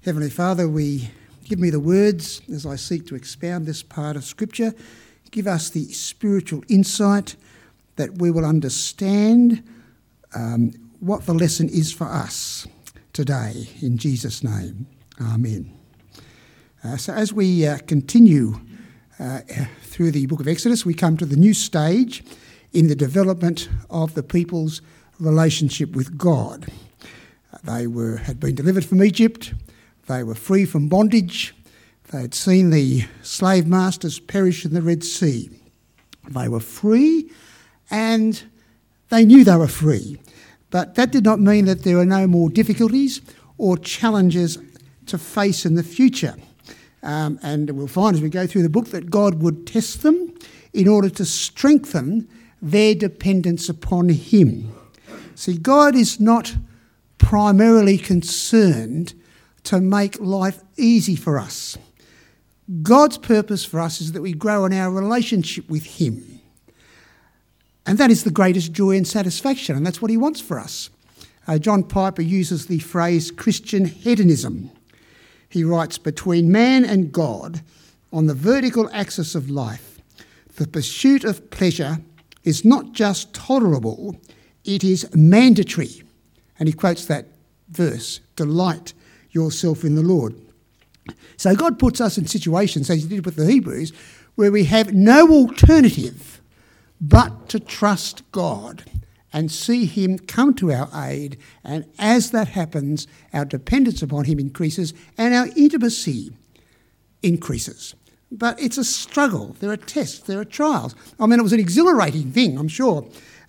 Heavenly Father, give me the words as I seek to expound this part of Scripture. Give us the spiritual insight that we will understand what the lesson is for us today. In Jesus' name, amen. So as we continue through the book of Exodus, we come to the new stage in the development of the people's relationship with God. They had been delivered from Egypt. They were free from bondage. They had seen the slave masters perish in the Red Sea. They were free and they knew they were free. But that did not mean that there were no more difficulties or challenges to face in the future. And we'll find as we go through the book that God would test them in order to strengthen their dependence upon Him. See, God is not primarily concerned to make life easy for us. God's purpose for us is that we grow in our relationship with Him. And that is the greatest joy and satisfaction, and that's what He wants for us. John Piper uses the phrase Christian hedonism. He writes, between man and God, on the vertical axis of life, the pursuit of pleasure is not just tolerable, it is mandatory. And he quotes that verse, delight yourself in the Lord. So God puts us in situations, as He did with the Hebrews, where we have no alternative but to trust God and see Him come to our aid. And as that happens, our dependence upon Him increases and our intimacy increases. But it's a struggle. There are tests, there are trials. I mean, it was an exhilarating thing, I'm sure,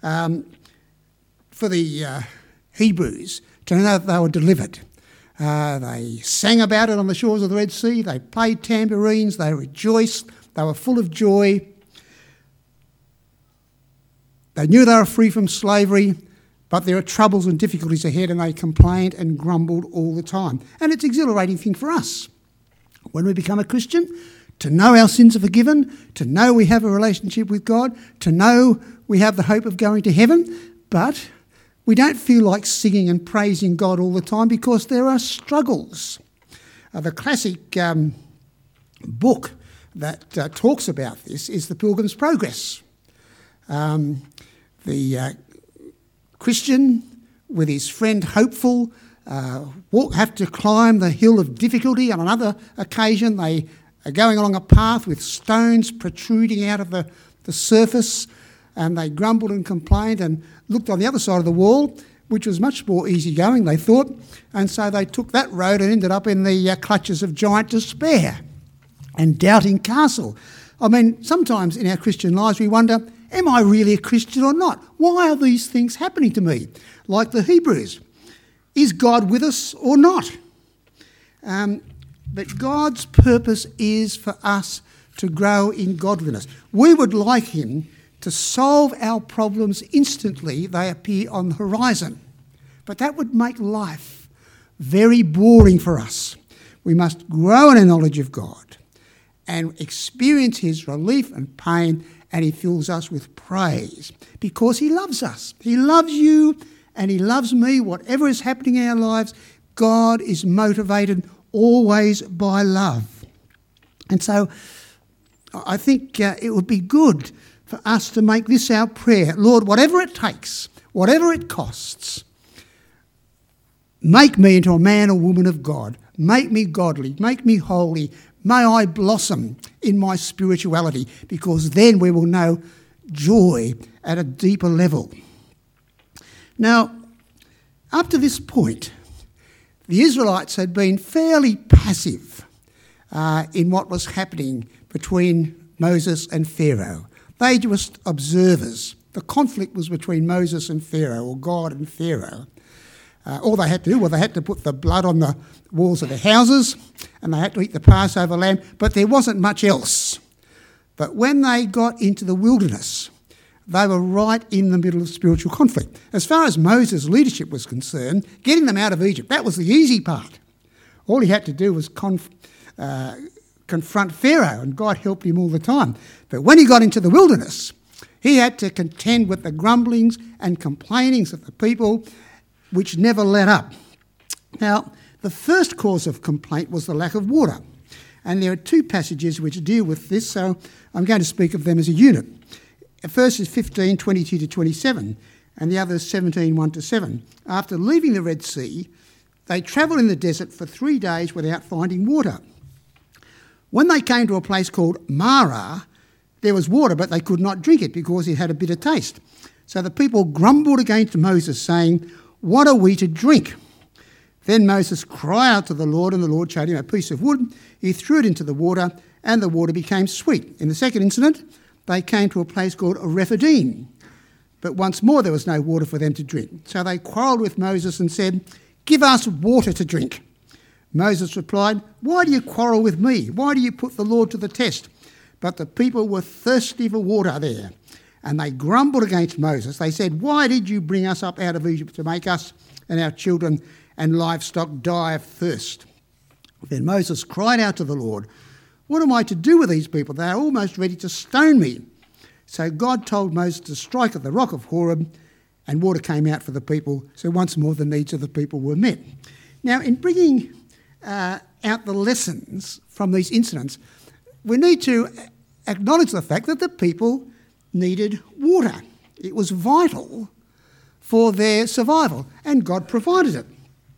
for the Hebrews to know that they were delivered. They sang about it on the shores of the Red Sea. They played tambourines. They rejoiced. They were full of joy. They knew they were free from slavery, but there are troubles and difficulties ahead, and they complained and grumbled all the time. And it's an exhilarating thing for us when we become a Christian, to know our sins are forgiven, to know we have a relationship with God, to know we have the hope of going to heaven, but we don't feel like singing and praising God all the time because there are struggles. The classic book that talks about this is The Pilgrim's Progress. The Christian with his friend Hopeful have to climb the hill of difficulty. On another occasion, they are going along a path with stones protruding out of the surface, and they grumbled and complained and looked on the other side of the wall, which was much more easygoing, they thought, and so they took that road and ended up in the clutches of giant despair and doubting castle. I mean, sometimes in our Christian lives we wonder, am I really a Christian or not? Why are these things happening to me? Like the Hebrews. Is God with us or not? But God's purpose is for us to grow in godliness. We would like Him to solve our problems instantly they appear on the horizon. But that would make life very boring for us. We must grow in our knowledge of God and experience His relief and pain, and He fills us with praise because He loves us. He loves you and He loves me. Whatever is happening in our lives, God is motivated always by love. And so I think it would be good for us to make this our prayer. Lord, whatever it takes, whatever it costs, make me into a man or woman of God. Make me godly, make me holy. May I blossom in my spirituality, because then we will know joy at a deeper level. Now, up to this point, the Israelites had been fairly passive in what was happening between Moses and Pharaoh. They were just observers. The conflict was between Moses and Pharaoh, or God and Pharaoh. All they had to do was they had to put the blood on the walls of their houses, and they had to eat the Passover lamb, but there wasn't much else. But when they got into the wilderness, they were right in the middle of spiritual conflict. As far as Moses' leadership was concerned, getting them out of Egypt, that was the easy part. All he had to do was confront Pharaoh, and God helped him all the time. But when he got into the wilderness, he had to contend with the grumblings and complainings of the people, which never let up. Now, The first cause of complaint was the lack of water. And there are two passages which deal with this, so I'm going to speak of them as a unit. First is 15:22 to 27, and the other is 17:1 to 7. After leaving the Red Sea, they travelled in the desert for 3 days without finding water. When they came to a place called Marah, there was water, but they could not drink it because it had a bitter taste. So the people grumbled against Moses, saying, "What are we to drink?" Then Moses cried out to the Lord, and the Lord showed him a piece of wood. He threw it into the water, and the water became sweet. In the second incident, they came to a place called Rephidim. But once more there was no water for them to drink. So they quarrelled with Moses and said, "Give us water to drink." Moses replied, "Why do you quarrel with me? Why do you put the Lord to the test?" But the people were thirsty for water there, and they grumbled against Moses. They said, "Why did you bring us up out of Egypt to make us and our children and livestock die of thirst?" Then Moses cried out to the Lord, "What am I to do with these people? They are almost ready to stone me." So God told Moses to strike at the rock of Horeb, and water came out for the people. So once more the needs of the people were met. Now, in bringing out the lessons from these incidents, we need to acknowledge the fact that the people needed water. It was vital for their survival, and God provided it.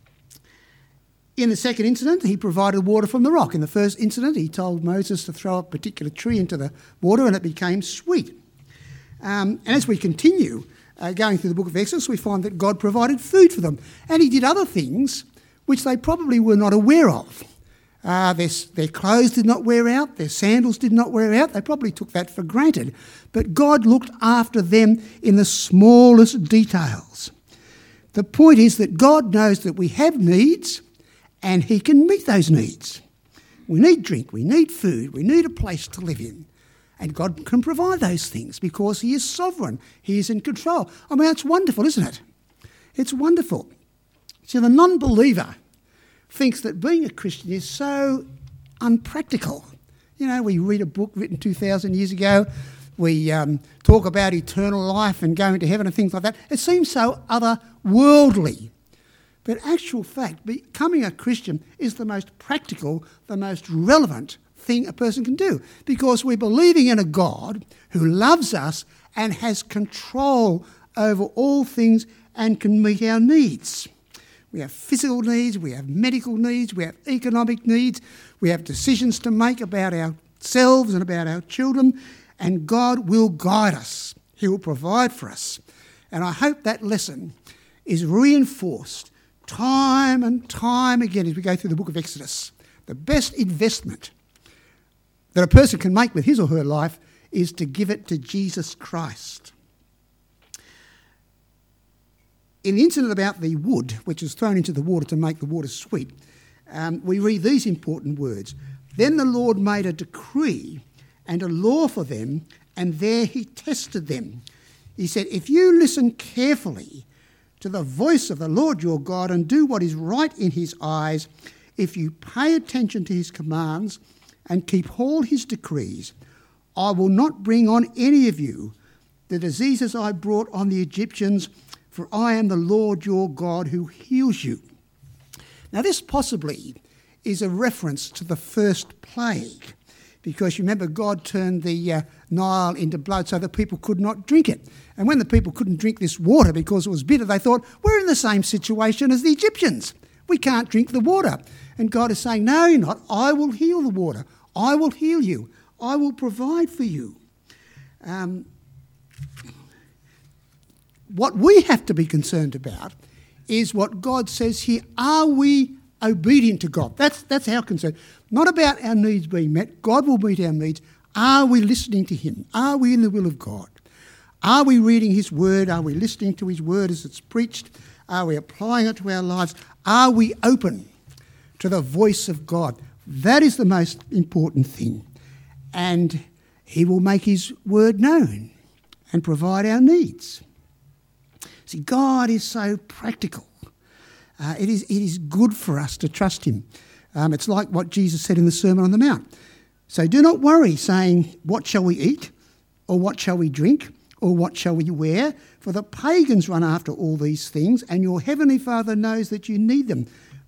In the second incident, he provided water from the rock. In the first incident, he told Moses to throw a particular tree into the water, and it became sweet. And as we continue going through the book of Exodus, we find that God provided food for them, and he did other things which they probably were not aware of. Their clothes did not wear out, their sandals did not wear out. They probably took that for granted. But God looked after them in the smallest details. The point is that God knows that we have needs, and he can meet those needs. We need drink, we need food, we need a place to live in. And God can provide those things because he is sovereign. He is in control. I mean, that's wonderful, isn't it? It's wonderful. See, the non-believer thinks that being a Christian is so unpractical. You know, we read a book written 2,000 years ago. We talk about eternal life and going to heaven and things like that. It seems so otherworldly. But actual fact, becoming a Christian is the most practical, the most relevant thing a person can do, because we're believing in a God who loves us and has control over all things and can meet our needs. We have physical needs, we have medical needs, we have economic needs, we have decisions to make about ourselves and about our children, and God will guide us. He will provide for us. And I hope that lesson is reinforced time and time again as we go through the book of Exodus. The best investment that a person can make with his or her life is to give it to Jesus Christ. In the incident about the wood, which is thrown into the water to make the water sweet, we read these important words. Then the Lord made a decree and a law for them, and there he tested them. He said, "If you listen carefully to the voice of the Lord your God and do what is right in his eyes, if you pay attention to his commands and keep all his decrees, I will not bring on any of you the diseases I brought on the Egyptians, for I am the Lord your God who heals you." Now this possibly is a reference to the first plague, because you remember God turned the Nile into blood so that people could not drink it. And when the people couldn't drink this water because it was bitter, they thought, we're in the same situation as the Egyptians. We can't drink the water. And God is saying, no, you're not. I will heal the water. I will heal you. I will provide for you. What we have to be concerned about is what God says here. Are we obedient to God? That's our concern. Not about our needs being met. God will meet our needs. Are we listening to him? Are we in the will of God? Are we reading his word? Are we listening to his word as it's preached? Are we applying it to our lives? Are we open to the voice of God? That is the most important thing. And he will make his word known and provide our needs. See, God is so practical. It is good for us to trust him. It's like what Jesus said in the Sermon on the Mount. So do not worry, saying, what shall we eat? Or what shall we drink? Or what shall we wear? For the pagans run after all these things, and your heavenly Father knows that you need them.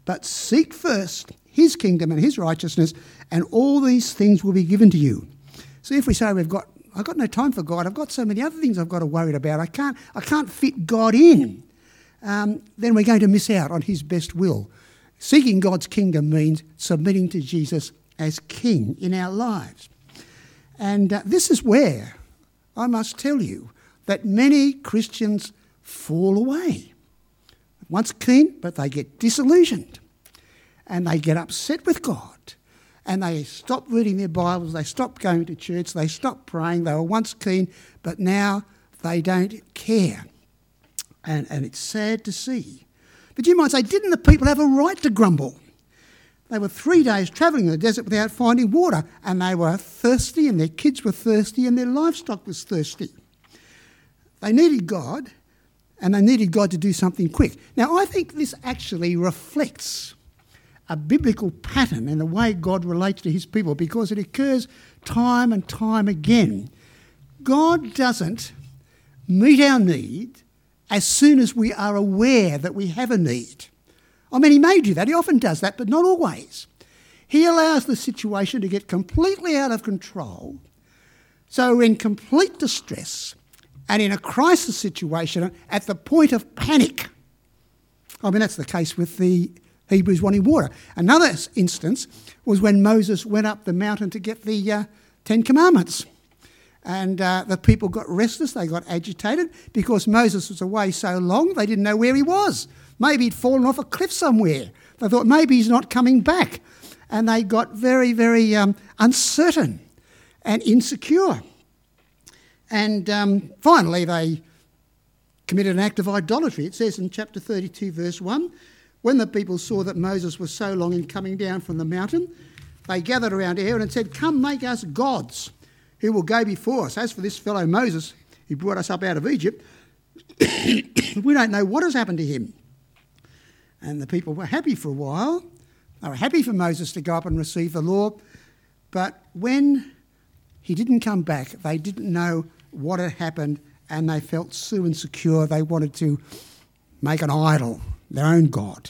But seek first his kingdom and his righteousness, and all these things will be given to you. So if we say I've got no time for God, I've got so many other things I've got to worry about, I can't fit God in, then we're going to miss out on his best will. Seeking God's kingdom means submitting to Jesus as king in our lives. And this is where I must tell you that many Christians fall away. Once keen, but they get disillusioned and they get upset with God and they stop reading their Bibles, they stop going to church, they stop praying. They were once keen, but now they don't care. And it's sad to see. But you might say, didn't the people have a right to grumble? They were 3 days travelling in the desert without finding water, and they were thirsty, and their kids were thirsty, and their livestock was thirsty. They needed God, and they needed God to do something quick. Now, I think this actually reflects a biblical pattern in the way God relates to his people, because it occurs time and time again. God doesn't meet our need as soon as we are aware that we have a need. I mean, he may do that, he often does that, but not always. He allows the situation to get completely out of control, so in complete distress and in a crisis situation at the point of panic. I mean, that's the case with the Hebrews wanting water. Another instance was when Moses went up the mountain to get the 10 Commandments. And the people got restless, they got agitated because Moses was away so long they didn't know where he was. Maybe he'd fallen off a cliff somewhere. They thought maybe he's not coming back. And they got very, very uncertain and insecure. And finally they committed an act of idolatry. It says in chapter 32, verse 1, when the people saw that Moses was so long in coming down from the mountain, they gathered around Aaron and said, "Come, make us gods who will go before us. As for this fellow Moses, who brought us up out of Egypt, we don't know what has happened to him." And the people were happy for a while. They were happy for Moses to go up and receive the law. But when he didn't come back, they didn't know what had happened, and they felt so insecure they wanted to make an idol, their own god.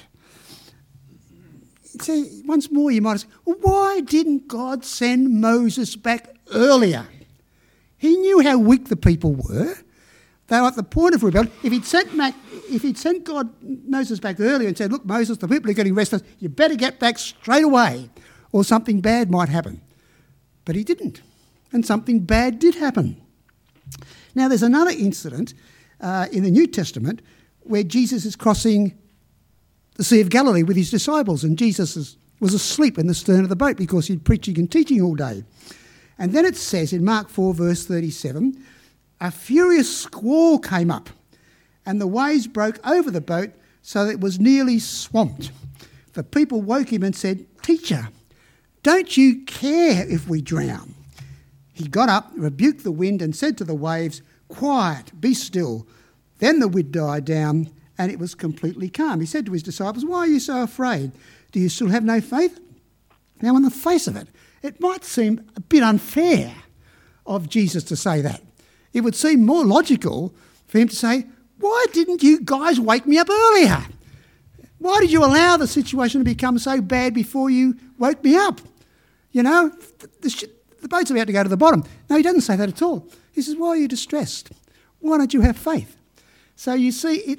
So once more you might say, well, why didn't God send Moses back earlier? He knew how weak the people were. They were at the point of rebellion. If he'd sent Moses back earlier and said, "Look, Moses, the people are getting restless, you better get back straight away, or something bad might happen." But he didn't, and something bad did happen. Now there's another incident in the New Testament where Jesus is crossing the Sea of Galilee with his disciples, and Jesus was asleep in the stern of the boat because he'd preaching and teaching all day. And then it says in Mark 4 verse 37, a furious squall came up and the waves broke over the boat so that it was nearly swamped. The people woke him and said, "Teacher, don't you care if we drown?" He got up, rebuked the wind and said to the waves, "Quiet, be still." Then the wind died down and it was completely calm. He said to his disciples, "Why are you so afraid? Do you still have no faith?" Now, on the face of it, it might seem a bit unfair of Jesus to say that. It would seem more logical for him to say, "Why didn't you guys wake me up earlier? Why did you allow the situation to become so bad before you woke me up? You know, the boat's about to go to the bottom." No, he doesn't say that at all. He says, "Why are you distressed? Why don't you have faith?" So you see,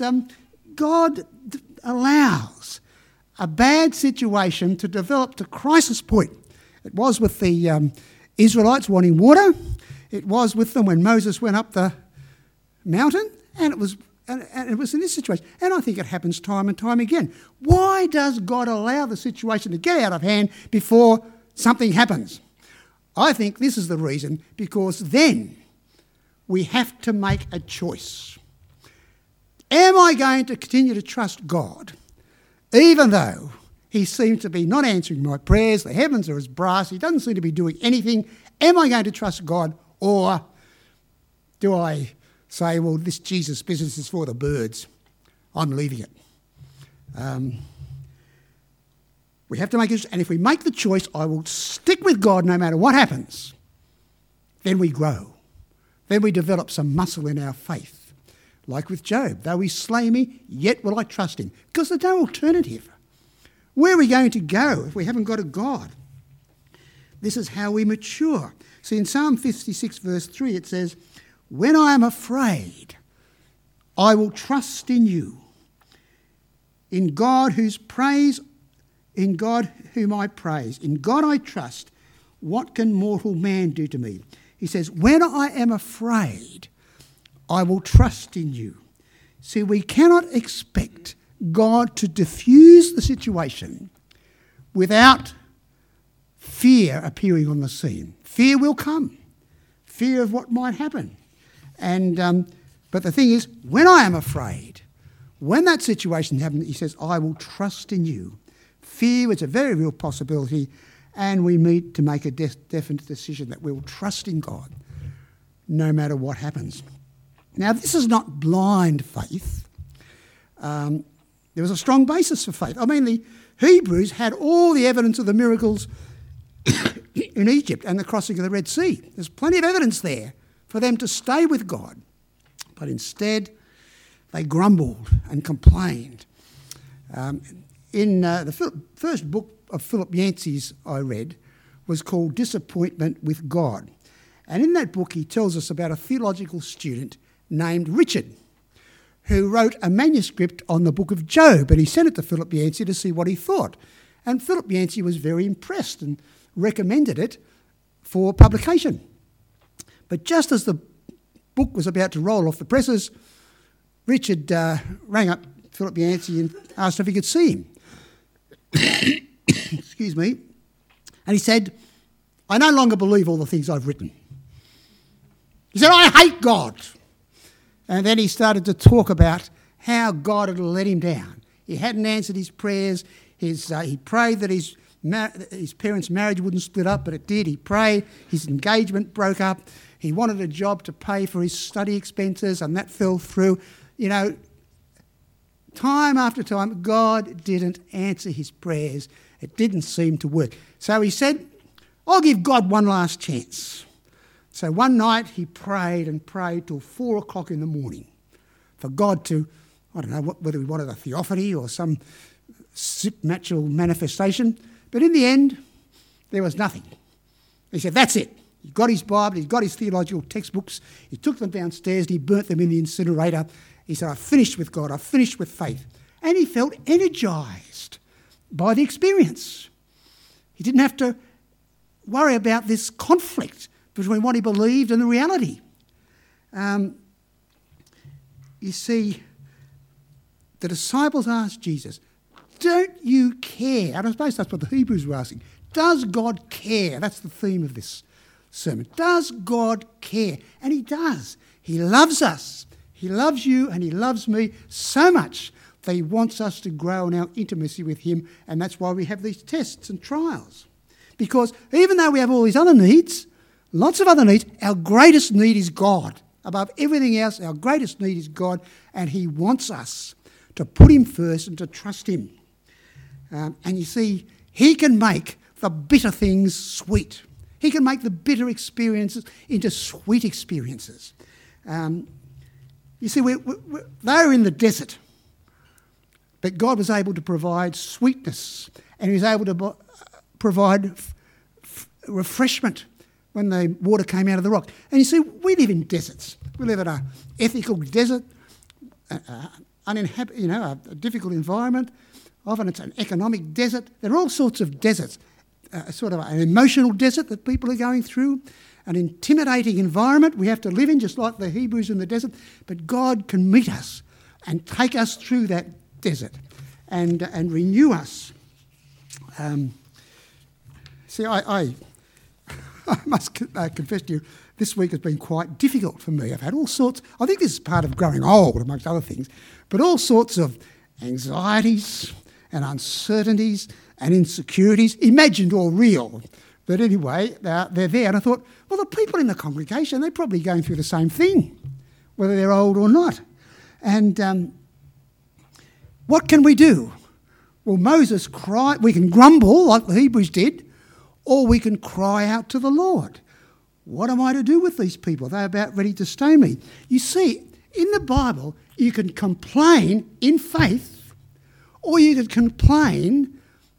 God allows a bad situation to develop to crisis point. It was with the Israelites wanting water. It was with them when Moses went up the mountain, and it was in this situation. And I think it happens time and time again. Why does God allow the situation to get out of hand before something happens? I think this is the reason, because then we have to make a choice. Am I going to continue to trust God, even though he seems to be not answering my prayers, the heavens are as brass, he doesn't seem to be doing anything? Am I going to trust God, or do I say, well, this Jesus business is for the birds, I'm leaving it? We have to make it, and if we make the choice, I will stick with God no matter what happens, then we grow. Then we develop some muscle in our faith. Like with Job, though he slay me, yet will I trust him. Because there's no alternative. Where are we going to go if we haven't got a God? This is how we mature. See, in Psalm 56 verse 3 it says, "When I am afraid, I will trust in you. In God whom I praise. In God I trust. What can mortal man do to me?" He says, when I am afraid, I will trust in you. See, we cannot expect God to diffuse the situation without fear appearing on the scene. Fear will come. Fear of what might happen. But the thing is, when I am afraid, when that situation happens, he says, I will trust in you. Fear is a very real possibility, and we need to make a definite decision that we will trust in God no matter what happens. Now, this is not blind faith. There was a strong basis for faith. I mean, the Hebrews had all the evidence of the miracles in Egypt and the crossing of the Red Sea. There's plenty of evidence there for them to stay with God. But instead, they grumbled and complained. In the first book of Philip Yancey's I read was called Disappointment with God. And in that book, he tells us about a theological student named Richard, who wrote a manuscript on the book of Job, and he sent it to Philip Yancey to see what he thought. And Philip Yancey was very impressed and recommended it for publication. But just as the book was about to roll off the presses, Richard rang up Philip Yancey and asked if he could see him. Excuse me. And he said, I no longer believe all the things I've written. He said, I hate God. And then he started to talk about how God had let him down. He hadn't answered his prayers. He prayed that his parents' marriage wouldn't split up, but it did. He prayed. His engagement broke up. He wanted a job to pay for his study expenses, and that fell through. You know, time after time, God didn't answer his prayers. It didn't seem to work. So he said, I'll give God one last chance. So one night he prayed and prayed till 4 o'clock in the morning for God to, I don't know whether he wanted a theophany or some supernatural manifestation, but in the end, there was nothing. He said, that's it. He got his Bible, he got his theological textbooks, he took them downstairs and he burnt them in the incinerator. He said, I've finished with God, I've finished with faith. And he felt energised by the experience. He didn't have to worry about this conflict between what he believed and the reality. You see, the disciples asked Jesus, don't you care? And I suppose that's what the Hebrews were asking. Does God care? That's the theme of this sermon. Does God care? And he does. He loves us. He loves you and he loves me so much that he wants us to grow in our intimacy with him, and that's why we have these tests and trials. Because even though we have all these other needs, lots of other needs, our greatest need is God. Above everything else, our greatest need is God, and he wants us to put him first and to trust him. And you see, he can make the bitter things sweet. He can make the bitter experiences into sweet experiences. You see, they were in the desert, but God was able to provide sweetness, and he was able to provide refreshment when the water came out of the rock. And you see, we live in deserts. We live in an ethical desert, a difficult environment. Often it's an economic desert. There are all sorts of deserts, sort of an emotional desert that people are going through, an intimidating environment we have to live in, just like the Hebrews in the desert. But God can meet us and take us through that desert and renew us. I must confess to you, this week has been quite difficult for me. I've had all sorts, I think this is part of growing old, amongst other things, but all sorts of anxieties and uncertainties and insecurities, imagined or real. But anyway, they're there. And I thought, well, the people in the congregation, they're probably going through the same thing, whether they're old or not. And what can we do? Well, Moses cried. We can grumble like the Hebrews did, or we can cry out to the Lord. What am I to do with these people? They're about ready to stone me. You see, in the Bible, you can complain in faith, or you can complain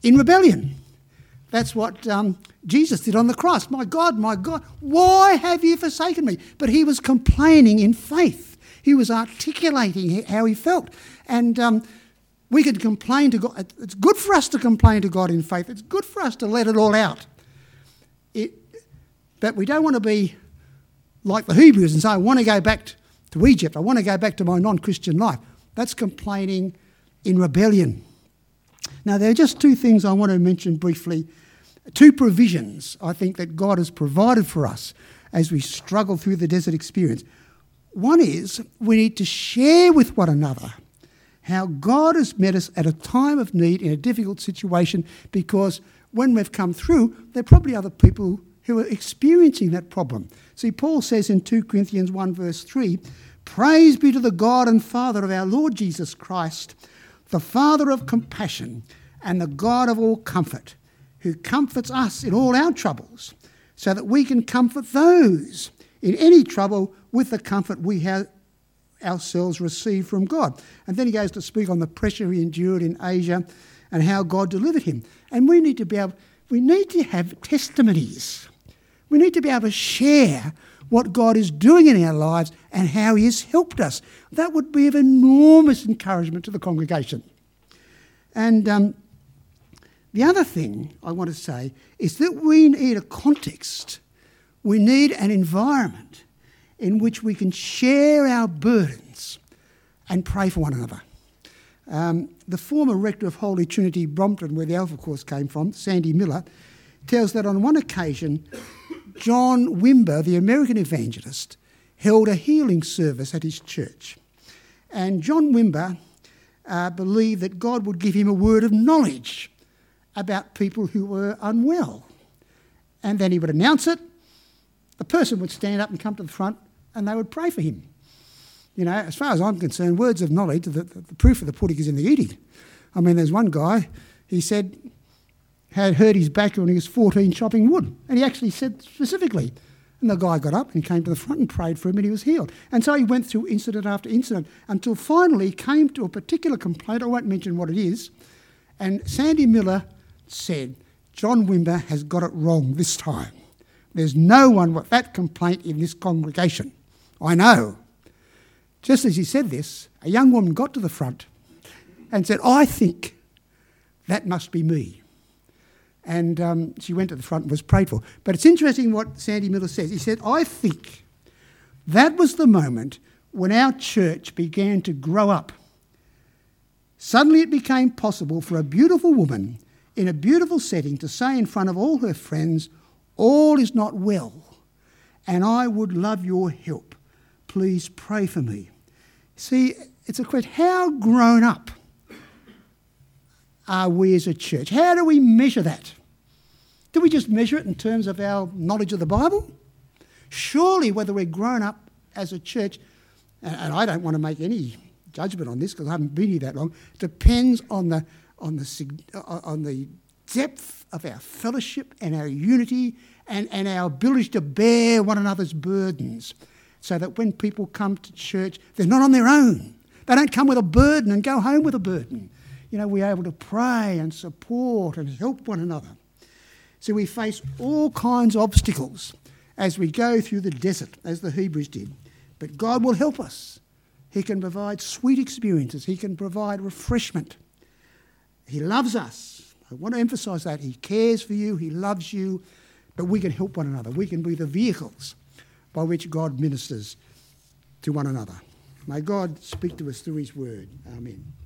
in rebellion. That's what Jesus did on the cross. My God, why have you forsaken me? But he was complaining in faith. He was articulating how he felt. And we could complain to God. It's good for us to complain to God in faith. It's good for us to let it all out. But we don't want to be like the Hebrews and say, I want to go back to Egypt. I want to go back to my non-Christian life. That's complaining in rebellion. Now, there are just two things I want to mention briefly. Two provisions, I think, that God has provided for us as we struggle through the desert experience. One is we need to share with one another how God has met us at a time of need in a difficult situation, because when we've come through, there are probably other people who are experiencing that problem. See, Paul says in 2 Corinthians 1 verse 3, "Praise be to the God and Father of our Lord Jesus Christ, the Father of compassion and the God of all comfort, who comforts us in all our troubles, so that we can comfort those in any trouble with the comfort we have ourselves received from God." And then he goes to speak on the pressure he endured in Asia and how God delivered him. And we need to have testimonies. We need to be able to share what God is doing in our lives and how he has helped us. That would be of enormous encouragement to the congregation. And the other thing I want to say is that we need a context. We need an environment in which we can share our burdens and pray for one another. The former rector of Holy Trinity, Brompton, where the Alpha Course came from, Sandy Miller, tells that on one occasion, John Wimber, the American evangelist, held a healing service at his church. And John Wimber believed that God would give him a word of knowledge about people who were unwell. And then he would announce it, the person would stand up and come to the front, and they would pray for him. You know, as far as I'm concerned, words of knowledge, the proof of the pudding is in the eating. I mean, there's one guy, he said, had hurt his back when he was 14 chopping wood. And he actually said specifically. And the guy got up and came to the front and prayed for him, and he was healed. And so he went through incident after incident until finally he came to a particular complaint. I won't mention what it is. And Sandy Miller said, John Wimber has got it wrong this time. There's no one with that complaint in this congregation. I know. Just as he said this, a young woman got to the front and said, I think that must be me. And she went to the front and was prayed for. But it's interesting what Sandy Miller says. He said, I think that was the moment when our church began to grow up. Suddenly it became possible for a beautiful woman in a beautiful setting to say in front of all her friends, all is not well, and I would love your help. Please pray for me. See, it's a question, how grown up are we as a church? How do we measure that? Do we just measure it in terms of our knowledge of the Bible? Surely whether we're grown up as a church, and I don't want to make any judgment on this because I haven't been here that long, depends on the depth of our fellowship and our unity and our ability to bear one another's burdens, so that when people come to church, they're not on their own. They don't come with a burden and go home with a burden. You know, we're able to pray and support and help one another. So we face all kinds of obstacles as we go through the desert, as the Hebrews did. But God will help us. He can provide sweet experiences. He can provide refreshment. He loves us. I want to emphasise that. He cares for you. He loves you. But we can help one another. We can be the vehicles by which God ministers to one another. May God speak to us through his word. Amen.